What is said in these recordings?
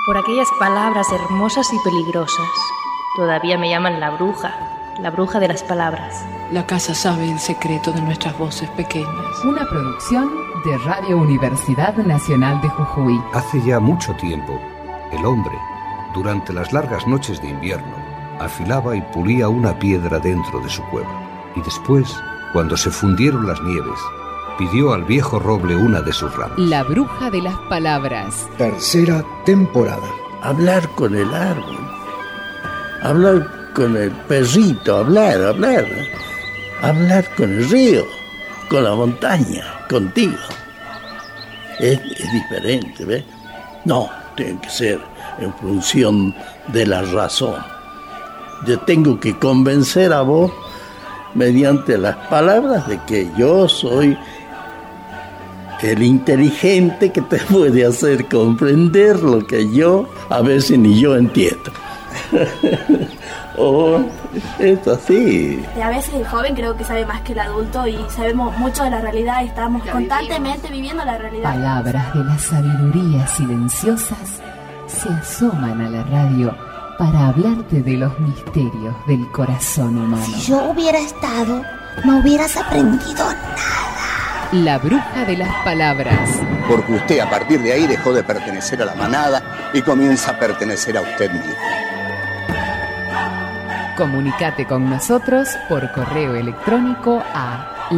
por aquellas palabras hermosas y peligrosas. Todavía me llaman la bruja de las palabras. La casa sabe el secreto de nuestras voces pequeñas. Una producción de Radio Universidad Nacional de Jujuy. Hace ya mucho tiempo, el hombre, durante las largas noches de invierno, afilaba y pulía una piedra dentro de su cueva. Y después, cuando se fundieron las nieves, pidió al viejo roble una de sus ramas. La bruja de las palabras. Tercera temporada. Hablar con el árbol. Hablar con el perrito, hablar con el río, con la montaña, contigo. Es diferente, ¿ves? No, tiene que ser en función de la razón. Yo tengo que convencer a vos mediante las palabras de que yo soy el inteligente que te puede hacer comprender lo que yo a veces ni yo entiendo. Oh, es así. Y a veces el joven creo que sabe más que el adulto y sabemos mucho de la realidad y estamos constantemente viviendo la realidad. Palabras de la sabiduría silenciosas se asoman a la radio para hablarte de los misterios del corazón humano. Si yo hubiera estado, no hubieras aprendido nada. La bruja de las palabras. Porque usted a partir de ahí dejó de pertenecer a la manada y comienza a pertenecer a usted mismo. Comunicate con nosotros por correo electrónico a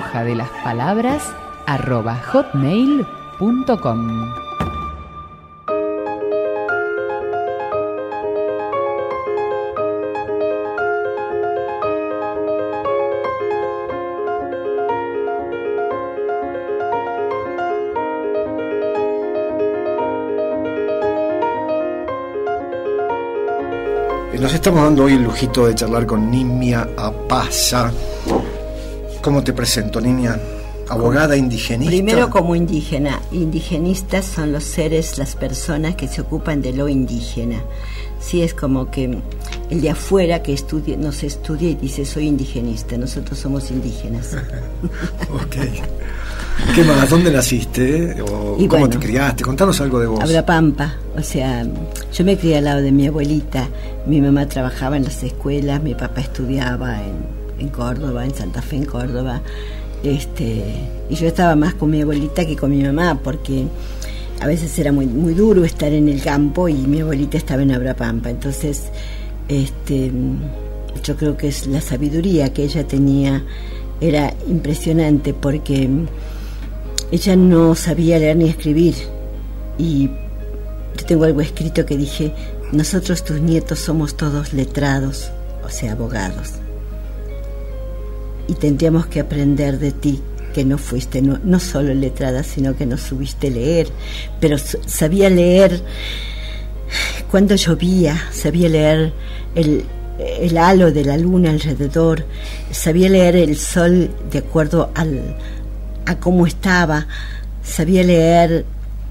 labrujadelaspalabras@hotmail.com. Nos estamos dando hoy el lujito de charlar con Nimia Apasa. ¿Cómo te presento, Nimia? ¿Abogada indigenista? Primero como indígena. Indigenistas son los seres, las personas que se ocupan de lo indígena. Sí, es como que el de afuera que nos estudia y dice soy indigenista. Nosotros somos indígenas. Ok. ¿Qué más? ¿Dónde naciste? ¿Cómo te criaste? Contanos algo de vos. Abrapampa. O sea, yo me crié al lado de mi abuelita. Mi mamá trabajaba en las escuelas, mi papá estudiaba en Córdoba, en Santa Fe, en Córdoba. Y yo estaba más con mi abuelita que con mi mamá, porque a veces era muy, muy duro estar en el campo y mi abuelita estaba en Abrapampa. Entonces, yo creo que es la sabiduría que ella tenía era impresionante, porque ella no sabía leer ni escribir. Y yo tengo algo escrito que dije: nosotros tus nietos somos todos letrados, o sea, abogados, y tendríamos que aprender de ti, que no fuiste no solo letrada, sino que no subiste leer, pero sabía leer cuando llovía, sabía leer el halo de la luna alrededor, sabía leer el sol de acuerdo a cómo estaba, sabía leer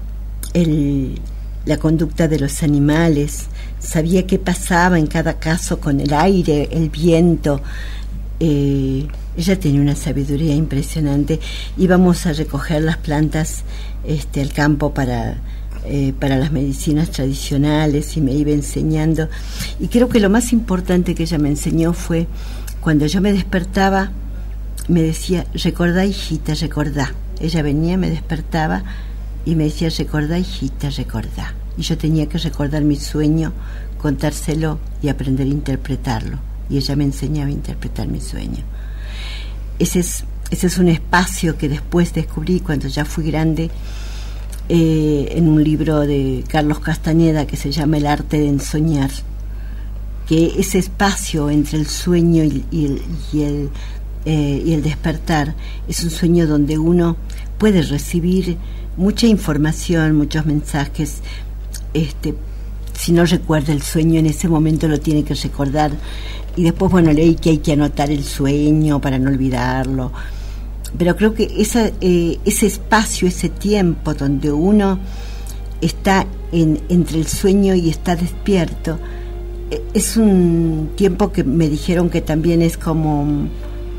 la conducta de los animales, sabía qué pasaba en cada caso con el aire, el viento. Ella tenía una sabiduría impresionante. Íbamos a recoger las plantas al campo para las medicinas tradicionales, y me iba enseñando. Y creo que lo más importante que ella me enseñó fue cuando yo me despertaba, me decía: recordá, hijita, recordá. Ella venía, me despertaba y me decía: recordá, hijita, recordá. Y yo tenía que recordar mi sueño, contárselo y aprender a interpretarlo. Y ella me enseñaba a interpretar mi sueño. Ese es un espacio que después descubrí cuando ya fui grande, en un libro de Carlos Castañeda que se llama El arte de ensoñar, que ese espacio entre el sueño y el despertar es un sueño donde uno puede recibir mucha información, muchos mensajes. Si no recuerda el sueño, en ese momento lo tiene que recordar. Y después, leí que hay que anotar el sueño para no olvidarlo. Pero creo que ese espacio, ese tiempo donde uno está entre el sueño y está despierto, es un tiempo que me dijeron que también es como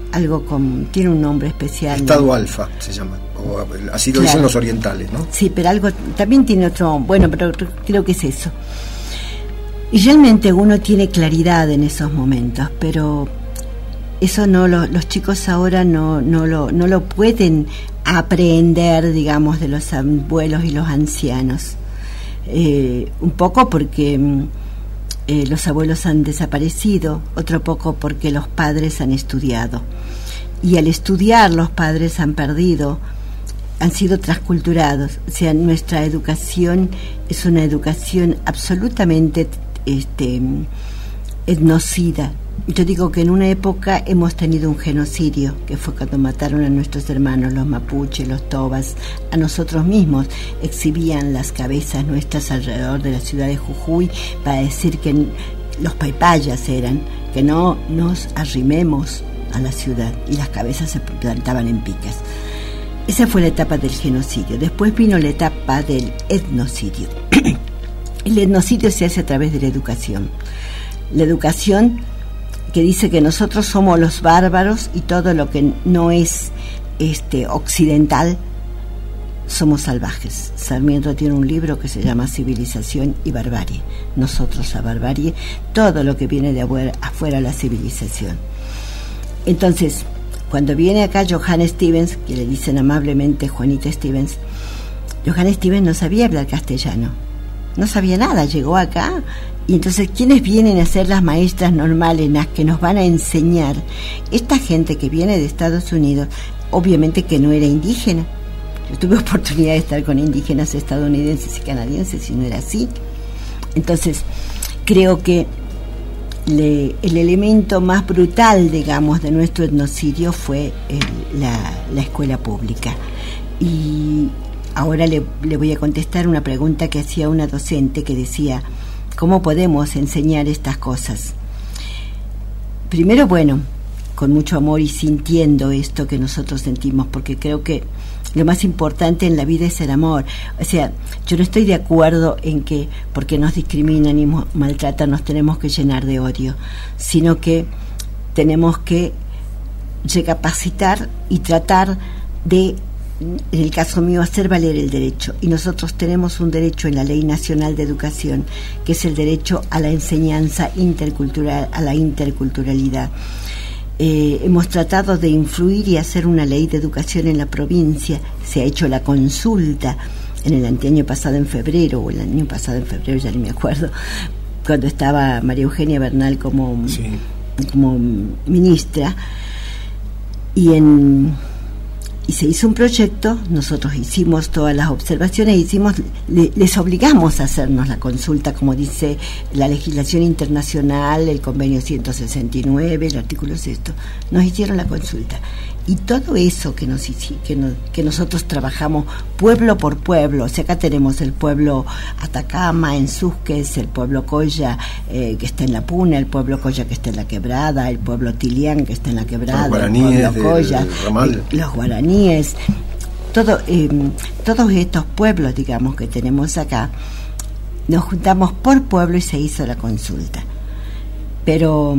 tiene un nombre especial. Estado alfa se llama, o así lo dicen los orientales, ¿no? Sí, pero algo también tiene otro, bueno, pero creo que es eso. Y realmente uno tiene claridad en esos momentos, pero eso los chicos ahora no lo pueden aprender, digamos, de los abuelos y los ancianos. Un poco porque los abuelos han desaparecido, otro poco porque los padres han estudiado. Y al estudiar los padres han sido transculturados. O sea, nuestra educación es una educación absolutamente etnocida. Yo digo que en una época hemos tenido un genocidio, que fue cuando mataron a nuestros hermanos, los mapuches, los tobas, a nosotros mismos. Exhibían las cabezas nuestras alrededor de la ciudad de Jujuy para decir que los paipayas eran, que no nos arrimemos a la ciudad, y las cabezas se plantaban en picas. Esa fue la etapa del genocidio. Después vino la etapa del etnocidio. El etnocidio se hace a través de la educación. La educación que dice que nosotros somos los bárbaros y todo lo que no es occidental somos salvajes. Sarmiento tiene un libro que se llama Civilización y Barbarie. Nosotros la barbarie, todo lo que viene de afuera la civilización. Entonces, cuando viene acá Johann Stevens, que le dicen amablemente Juanita Stevens, Johann Stevens no sabía hablar castellano, no sabía nada, llegó acá. Y entonces, ¿quiénes vienen a ser las maestras normales, las que nos van a enseñar? Esta gente que viene de Estados Unidos, obviamente que no era indígena. Yo tuve oportunidad de estar con indígenas estadounidenses y canadienses y no era así. Entonces, creo que el elemento más brutal, digamos, de nuestro etnocidio fue la escuela pública. Y ahora le voy a contestar una pregunta que hacía una docente que decía: ¿cómo podemos enseñar estas cosas? Primero, bueno, con mucho amor y sintiendo esto que nosotros sentimos, porque creo que lo más importante en la vida es el amor. O sea, yo no estoy de acuerdo en que porque nos discriminan y maltratan nos tenemos que llenar de odio, sino que tenemos que recapacitar y tratar de, en el caso mío, hacer valer el derecho. Y nosotros tenemos un derecho en la Ley Nacional de Educación, que es el derecho a la enseñanza intercultural, a la interculturalidad. Hemos tratado de influir y hacer una ley de educación en la provincia. Se ha hecho la consulta en el año pasado en febrero, o el año pasado en febrero, ya ni me acuerdo, cuando estaba María Eugenia Bernal como ministra, y se hizo un proyecto. Nosotros hicimos todas las observaciones, les obligamos a hacernos la consulta, como dice la legislación internacional, el convenio 169, el artículo 6, nos hicieron la consulta. Y todo eso que nosotros trabajamos pueblo por pueblo, o sea, acá tenemos el pueblo Atacama en Susques, el pueblo Coya que está en La Puna, el pueblo Coya que está en La Quebrada, el pueblo Tilián que está en La Quebrada, el pueblo Coya, los guaraníes, todos estos pueblos, digamos, que tenemos acá, nos juntamos por pueblo y se hizo la consulta. Pero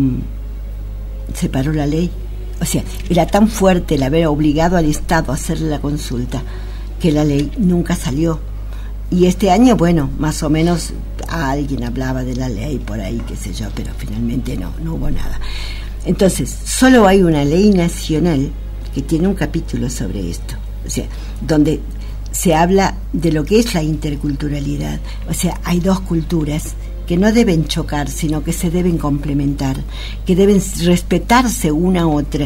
se paró la ley. O sea, era tan fuerte el haber obligado al Estado a hacerle la consulta que la ley nunca salió. Y este año, bueno, más o menos alguien hablaba de la ley por ahí, qué sé yo, pero finalmente no hubo nada. Entonces, solo hay una ley nacional que tiene un capítulo sobre esto, o sea, donde se habla de lo que es la interculturalidad. O sea, hay dos culturas que no deben chocar, sino que se deben complementar, que deben respetarse una a otra.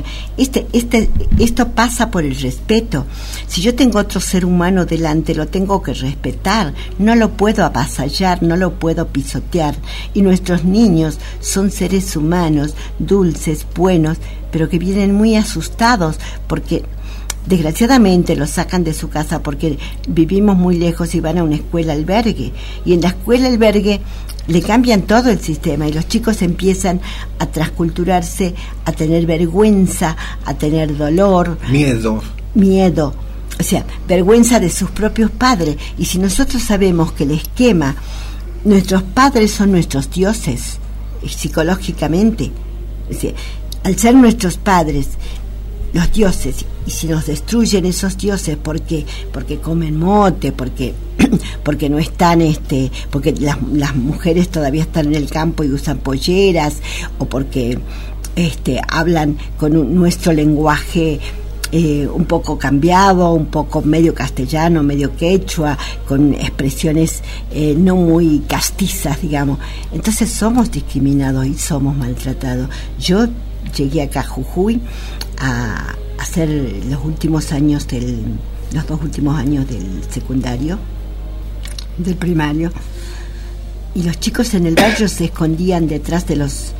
Esto pasa por el respeto. Si yo tengo otro ser humano delante, lo tengo que respetar, no lo puedo avasallar, no lo puedo pisotear. Y nuestros niños son seres humanos, dulces, buenos, pero que vienen muy asustados porque desgraciadamente los sacan de su casa porque vivimos muy lejos y van a una escuela albergue, y en la escuela albergue le cambian todo el sistema y los chicos empiezan a transculturarse, a tener vergüenza, a tener dolor, miedo, o sea, vergüenza de sus propios padres. Y si nosotros sabemos que el esquema, nuestros padres son nuestros dioses psicológicamente, o sea, al ser nuestros padres los dioses, y si nos destruyen esos dioses porque comen mote, porque no están porque las mujeres todavía están en el campo y usan polleras, o porque hablan con nuestro lenguaje un poco cambiado, un poco medio castellano, medio quechua, con expresiones no muy castizas, digamos. Entonces somos discriminados y somos maltratados. Yo llegué acá a Jujuy a hacer los 2 últimos años del secundario, del primario, y los chicos en el barrio se escondían detrás de los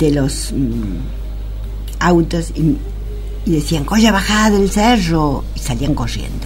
autos y decían: "Coya, bajada del cerro", y salían corriendo.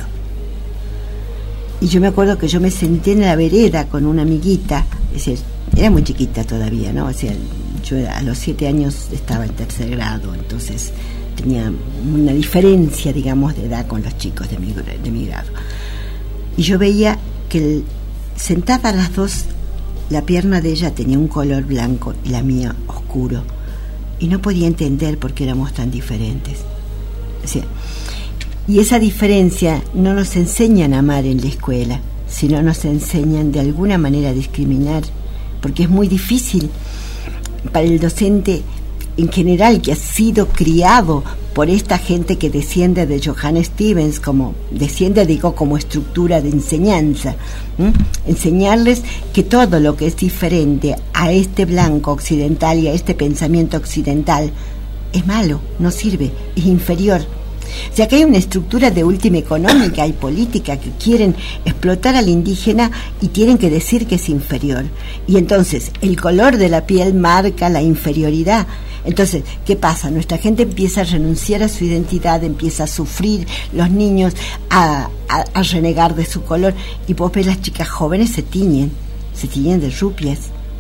Y yo me acuerdo que yo me senté en la vereda con una amiguita, es decir, era muy chiquita todavía, ¿no? O sea, yo a los 7 años estaba en 3er grado, entonces tenía una diferencia, digamos, de edad con los chicos de mi grado. Y yo veía que sentada las dos, la pierna de ella tenía un color blanco y la mía oscuro, y no podía entender por qué éramos tan diferentes. O sea, y esa diferencia no nos enseñan a amar en la escuela, sino nos enseñan de alguna manera a discriminar, porque es muy difícil para el docente en general, que ha sido criado por esta gente que desciende de Johann Stevens, como estructura de enseñanza, enseñarles que todo lo que es diferente a este blanco occidental y a este pensamiento occidental es malo, no sirve, es inferior. O sea, que hay una estructura de última económica y política que quieren explotar al indígena y tienen que decir que es inferior. Y entonces el color de la piel marca la inferioridad. Entonces, ¿qué pasa? Nuestra gente empieza a renunciar a su identidad, empieza a sufrir, los niños a renegar de su color, y vos ves las chicas jóvenes se tiñen de rupias.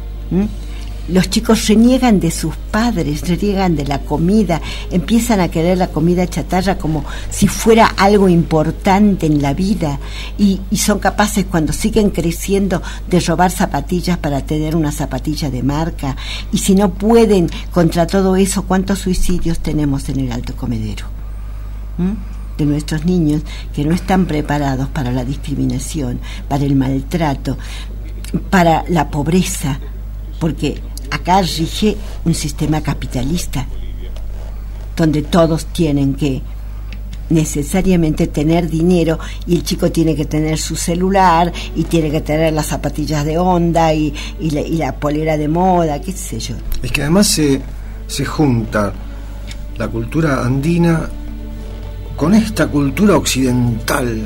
Los chicos reniegan de sus padres, reniegan de la comida, empiezan a querer la comida chatarra como si fuera algo importante en la vida, y son capaces, cuando siguen creciendo, de robar zapatillas para tener una zapatilla de marca. Y si no pueden contra todo eso, ¿cuántos suicidios tenemos en el Alto Comedero? De nuestros niños que no están preparados para la discriminación, para el maltrato, para la pobreza, porque acá rige un sistema capitalista donde todos tienen que necesariamente tener dinero, y el chico tiene que tener su celular y tiene que tener las zapatillas de onda y la polera de moda, qué sé yo. Es que además se junta la cultura andina con esta cultura occidental,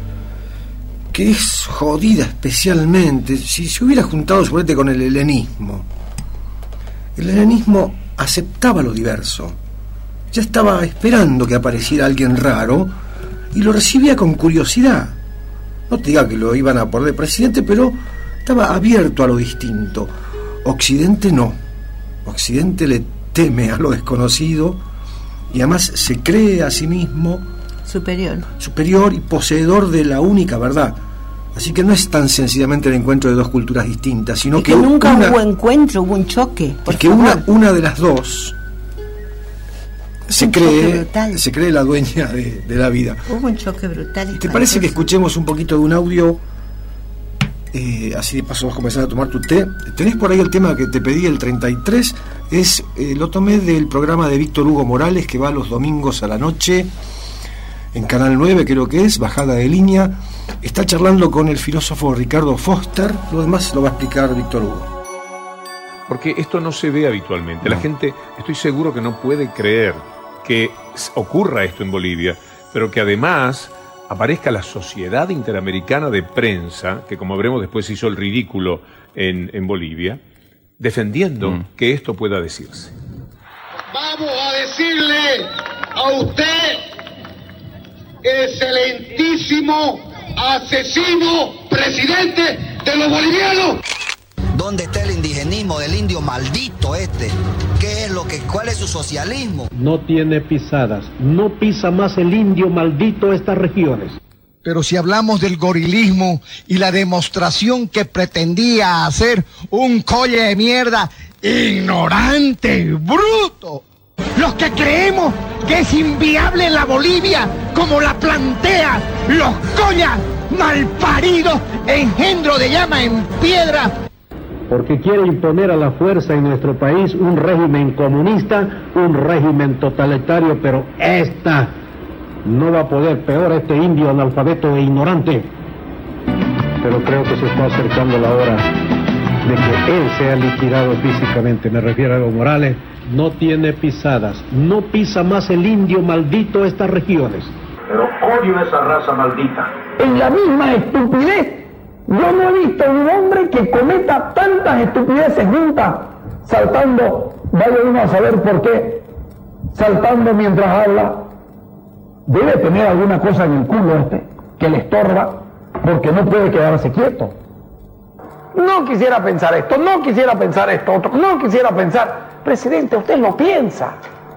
que es jodida especialmente. Si se hubiera juntado, suponete, con el helenismo aceptaba lo diverso, ya estaba esperando que apareciera alguien raro y lo recibía con curiosidad. No te diga que lo iban a poner de presidente, pero estaba abierto a lo distinto. Occidente no. Occidente le teme a lo desconocido y además se cree a sí mismo superior y poseedor de la única verdad. Así que no es tan sencillamente el encuentro de dos culturas distintas, sino que nunca hubo encuentro, hubo un choque. Porque una de las dos se cree la dueña de la vida. Hubo un choque brutal. ¿Te parece que escuchemos un poquito de un audio? Así de paso vas a comenzar a tomar tu té. ¿Tenés por ahí el tema que te pedí, el 33? Lo tomé del programa de Víctor Hugo Morales, que va los domingos a la noche en Canal 9, creo que es, bajada de línea. Está charlando con el filósofo Ricardo Foster. Lo demás lo va a explicar Víctor Hugo. Porque esto no se ve habitualmente. La gente, estoy seguro que no puede creer que ocurra esto en Bolivia, pero que además aparezca la Sociedad Interamericana de Prensa, que como veremos después hizo el ridículo en Bolivia, defendiendo que esto pueda decirse. Vamos a decirle a usted, excelentísimo asesino presidente de los bolivianos. ¿Dónde está el indigenismo del indio maldito este? ¿Cuál es su socialismo? No tiene pisadas, no pisa más el indio maldito estas regiones. Pero si hablamos del gorilismo y la demostración que pretendía hacer un colle de mierda ignorante, bruto. Los que creemos que es inviable la Bolivia como la plantea los coñas malparidos, engendro de llama en piedra. Porque quiere imponer a la fuerza en nuestro país un régimen comunista, un régimen totalitario, pero esta no va a poder, peor este indio analfabeto e ignorante. Pero creo que se está acercando la hora de que él sea liquidado físicamente. Me refiero a Evo Morales. No tiene pisadas, no pisa más el indio maldito estas regiones. Pero odio esa raza maldita. En la misma estupidez, yo no he visto un hombre que cometa tantas estupideces juntas, saltando, vaya uno a saber por qué, saltando mientras habla. Debe tener alguna cosa en el culo que le estorba, porque no puede quedarse quieto. No quisiera pensar esto, no quisiera pensar esto otro, no quisiera pensar. Presidente, usted lo piensa.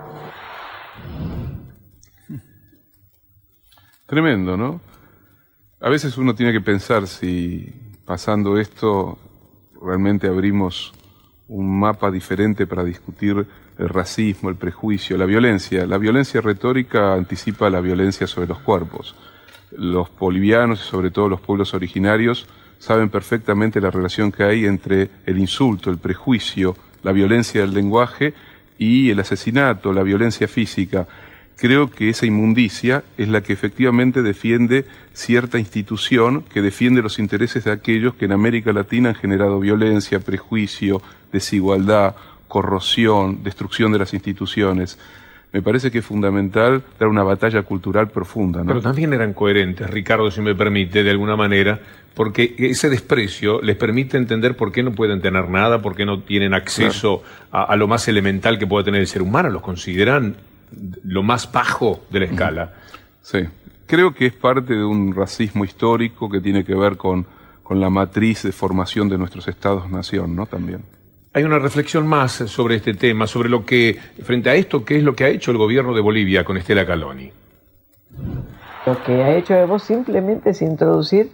Tremendo, ¿no? A veces uno tiene que pensar si pasando esto realmente abrimos un mapa diferente para discutir el racismo, el prejuicio, la violencia. La violencia retórica anticipa la violencia sobre los cuerpos. Los bolivianos y sobre todo los pueblos originarios saben perfectamente la relación que hay entre el insulto, el prejuicio, la violencia del lenguaje y el asesinato, la violencia física. Creo que esa inmundicia es la que efectivamente defiende cierta institución que defiende los intereses de aquellos que en América Latina han generado violencia, prejuicio, desigualdad, corrosión, destrucción de las instituciones. Me parece que es fundamental dar una batalla cultural profunda, ¿no? Pero también eran coherentes, Ricardo, si me permite, de alguna manera, porque ese desprecio les permite entender por qué no pueden tener nada, por qué no tienen acceso a lo más elemental que puede tener el ser humano. Los consideran lo más bajo de la escala. Sí, creo que es parte de un racismo histórico que tiene que ver con la matriz de formación de nuestros estados-nación, ¿no? También. Hay una reflexión más sobre este tema, sobre lo que, frente a esto, ¿qué es lo que ha hecho el gobierno de Bolivia con Estela Caloni? Lo que ha hecho Evo simplemente es introducir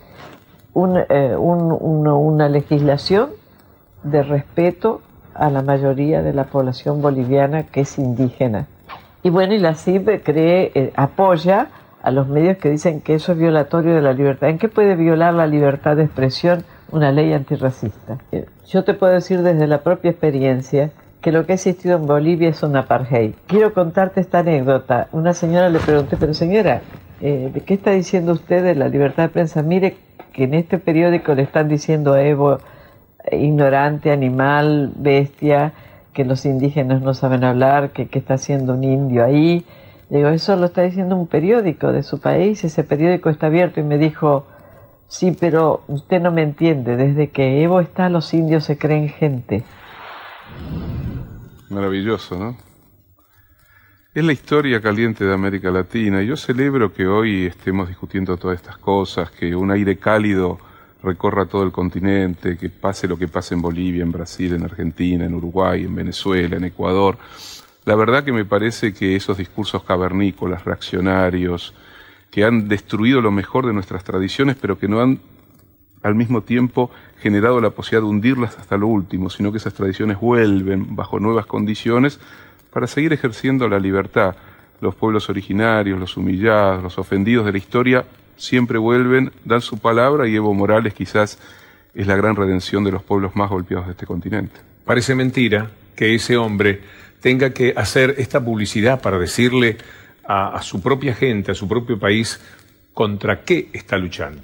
una legislación de respeto a la mayoría de la población boliviana que es indígena. Y bueno, y la CIP apoya a los medios que dicen que eso es violatorio de la libertad. ¿En qué puede violar la libertad de expresión una ley antirracista? Yo te puedo decir desde la propia experiencia que lo que ha existido en Bolivia es un apartheid. Quiero contarte esta anécdota. Una señora le pregunté, pero señora, ¿de qué está diciendo usted de la libertad de prensa? Mire que en este periódico le están diciendo a Evo ignorante, animal, bestia, que los indígenas no saben hablar, que está haciendo un indio ahí. Le digo, eso lo está diciendo un periódico de su país, ese periódico está abierto. Y me dijo, sí, pero usted no me entiende, desde que Evo está los indios se creen gente. Maravilloso, ¿no? Es la historia caliente de América Latina y yo celebro que hoy estemos discutiendo todas estas cosas, que un aire cálido recorra todo el continente, que pase lo que pase en Bolivia, en Brasil, en Argentina, en Uruguay, en Venezuela, en Ecuador. La verdad que me parece que esos discursos cavernícolas, reaccionarios, que han destruido lo mejor de nuestras tradiciones, pero que no han al mismo tiempo generado la posibilidad de hundirlas hasta lo último, sino que esas tradiciones vuelven bajo nuevas condiciones para seguir ejerciendo la libertad. Los pueblos originarios, los humillados, los ofendidos de la historia siempre vuelven, dan su palabra y Evo Morales quizás es la gran redención de los pueblos más golpeados de este continente. Parece mentira que ese hombre tenga que hacer esta publicidad para decirle a su propia gente, a su propio país, contra qué está luchando.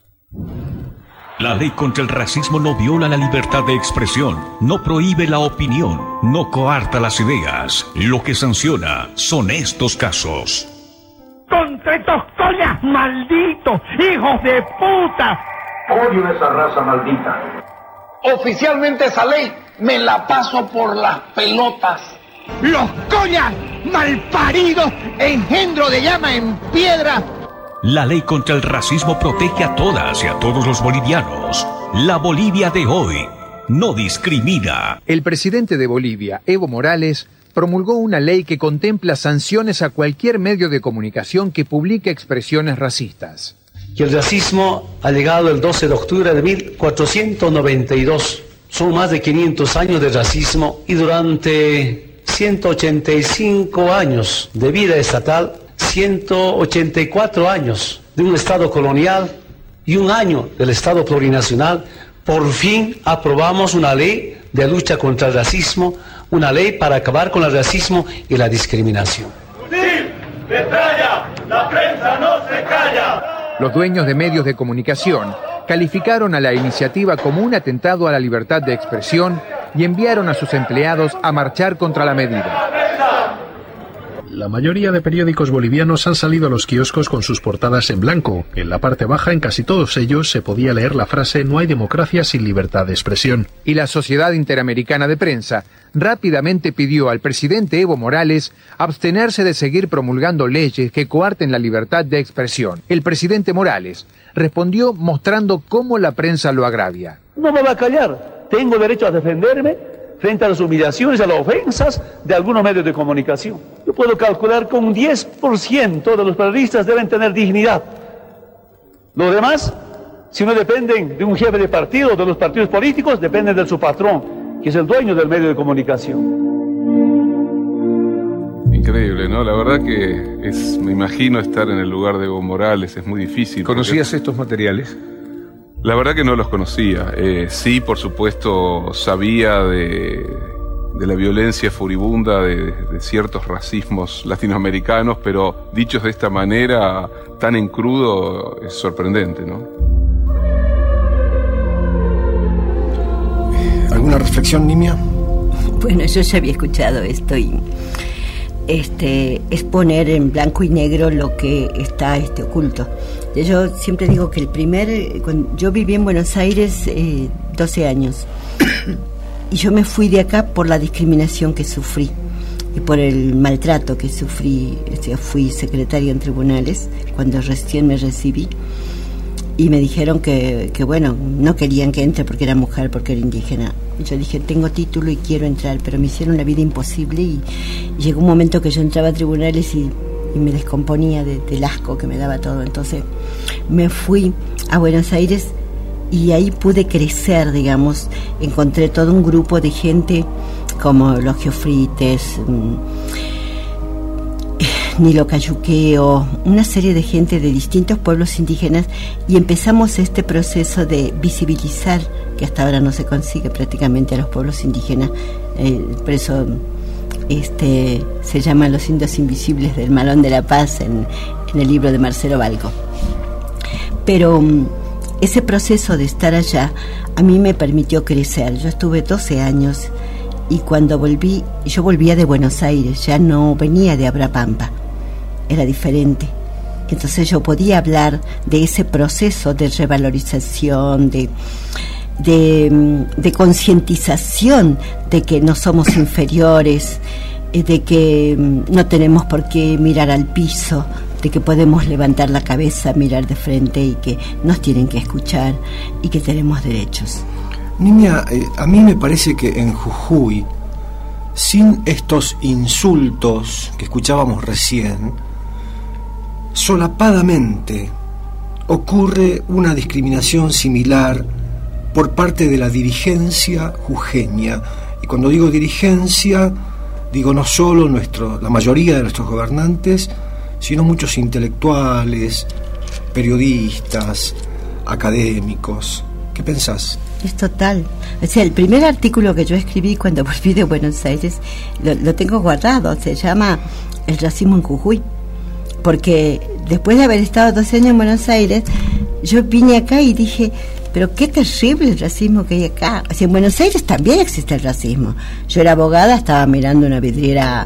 La ley contra el racismo no viola la libertad de expresión, no prohíbe la opinión, no coarta las ideas. Lo que sanciona son estos casos. ¡Contra estos collas malditos, hijos de puta! Odio esa raza maldita. Oficialmente esa ley me la paso por las pelotas. ¡Los collas malparidos, engendro de llama en piedra! La ley contra el racismo protege a todas y a todos los bolivianos. La Bolivia de hoy no discrimina. El presidente de Bolivia, Evo Morales, promulgó una ley que contempla sanciones a cualquier medio de comunicación que publique expresiones racistas. Y el racismo ha llegado el 12 de octubre de 1492. Son más de 500 años de racismo y durante 185 años de vida estatal, 184 años de un Estado colonial y un año del Estado plurinacional, por fin aprobamos una ley de lucha contra el racismo, una ley para acabar con el racismo y la discriminación. ¡La prensa no se calla! Los dueños de medios de comunicación calificaron a la iniciativa como un atentado a la libertad de expresión y enviaron a sus empleados a marchar contra la medida. La mayoría de periódicos bolivianos han salido a los kioscos con sus portadas en blanco. En la parte baja, en casi todos ellos, se podía leer la frase «No hay democracia sin libertad de expresión». Y la Sociedad Interamericana de Prensa rápidamente pidió al presidente Evo Morales abstenerse de seguir promulgando leyes que coarten la libertad de expresión. El presidente Morales respondió mostrando cómo la prensa lo agravia. No me va a callar. Tengo derecho a defenderme frente a las humillaciones, a las ofensas de algunos medios de comunicación. Yo puedo calcular que un 10% de los periodistas deben tener dignidad. Los demás, si no dependen de un jefe de partido o de los partidos políticos, dependen de su patrón, que es el dueño del medio de comunicación. Increíble, ¿no? La verdad que me imagino estar en el lugar de Evo Morales, es muy difícil. ¿Conocías estos materiales? La verdad que no los conocía. Sí, por supuesto, sabía de la violencia furibunda de ciertos racismos latinoamericanos, pero dichos de esta manera, tan en crudo, es sorprendente, ¿no? ¿Alguna reflexión, Nimia? Bueno, yo ya había escuchado esto y es poner en blanco y negro lo que está oculto. Yo siempre digo que yo viví en Buenos Aires 12 años y yo me fui de acá por la discriminación que sufrí y por el maltrato que sufrí. Fui secretaria en tribunales cuando recién me recibí y me dijeron que bueno, no querían que entre porque era mujer, porque era indígena. Yo dije, tengo título y quiero entrar, pero me hicieron la vida imposible y llegó un momento que yo entraba a tribunales y me descomponía del asco que me daba todo. Entonces me fui a Buenos Aires y ahí pude crecer, digamos. Encontré todo un grupo de gente como los Geofrites, Nilo Cayuqueo, una serie de gente de distintos pueblos indígenas, y empezamos este proceso de visibilizar, que hasta ahora no se consigue prácticamente, a los pueblos indígenas. Por eso se llama Los Indios Invisibles del Malón de la Paz en el libro de Marcelo Balco. Pero ese proceso de estar allá a mí me permitió crecer. Yo estuve 12 años y cuando volví, yo volvía de Buenos Aires, ya no venía de Abrapampa, era diferente. Entonces yo podía hablar de ese proceso de revalorización, de concientización de que no somos inferiores, de que no tenemos por qué mirar al piso, de que podemos levantar la cabeza, mirar de frente y que nos tienen que escuchar y que tenemos derechos. Nimia, a mí me parece que en Jujuy, sin estos insultos que escuchábamos recién, solapadamente ocurre una discriminación similar por parte de la dirigencia jujeña. Y cuando digo dirigencia, digo no solo la mayoría de nuestros gobernantes, sino muchos intelectuales, periodistas, académicos. ¿Qué pensás? Es total. O sea, el primer artículo que yo escribí cuando volví de Buenos Aires lo tengo guardado, se llama El racismo en Jujuy, porque después de haber estado 12 años en Buenos Aires, yo vine acá y dije, pero qué terrible el racismo que hay acá. O sea, en Buenos Aires también existe el racismo. Yo era abogada, estaba mirando una vidriera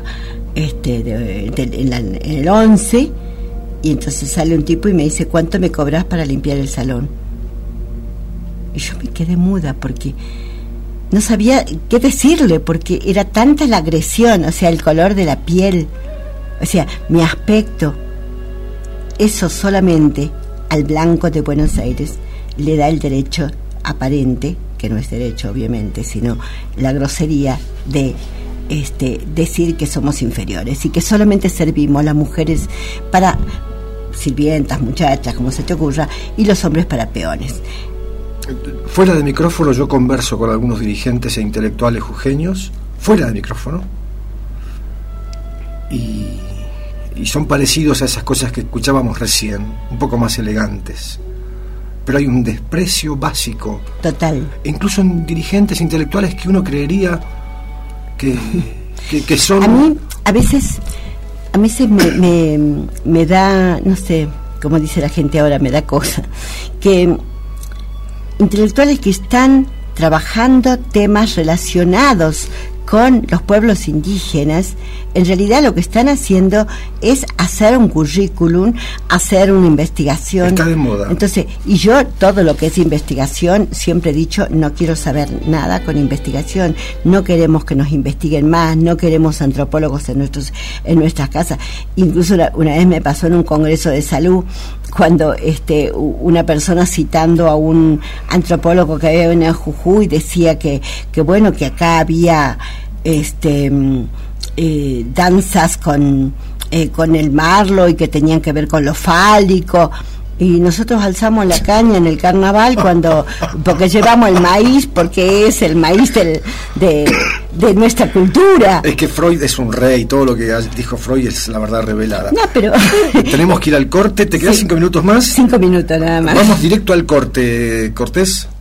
en el 11, y entonces sale un tipo y me dice, ¿cuánto me cobras para limpiar el salón? Y yo me quedé muda porque no sabía qué decirle, porque era tanta la agresión, o sea, el color de la piel, o sea, mi aspecto. Eso solamente al blanco de Buenos Aires le da el derecho aparente, que no es derecho obviamente, sino la grosería de decir que somos inferiores y que solamente servimos a las mujeres para sirvientas, muchachas, como se te ocurra, y los hombres para peones. Fuera de micrófono yo converso con algunos dirigentes e intelectuales jujeños, fuera de micrófono, y son parecidos a esas cosas que escuchábamos recién, un poco más elegantes. Pero hay un desprecio básico. Total. Incluso en dirigentes intelectuales que uno creería que son... A veces me da, no sé, como dice la gente ahora, me da cosa, que intelectuales que están trabajando temas relacionados con los pueblos indígenas, en realidad lo que están haciendo es hacer un currículum, hacer una investigación. Está de moda. Entonces, y yo todo lo que es investigación, siempre he dicho, no quiero saber nada con investigación, no queremos que nos investiguen más, no queremos antropólogos en nuestras casas. Incluso una vez me pasó en un congreso de salud, cuando una persona citando a un antropólogo que había venido a Jujuy decía que bueno, que acá había danzas con el marlo y que tenían que ver con lo fálico, y nosotros alzamos la caña en el carnaval porque llevamos el maíz, porque es el maíz de nuestra cultura. Es que Freud es un rey, todo lo que dijo Freud es la verdad revelada. No, pero tenemos que ir al corte, ¿te quedan 5 minutos más? 5 minutos nada más. Vamos directo al corte, Cortés.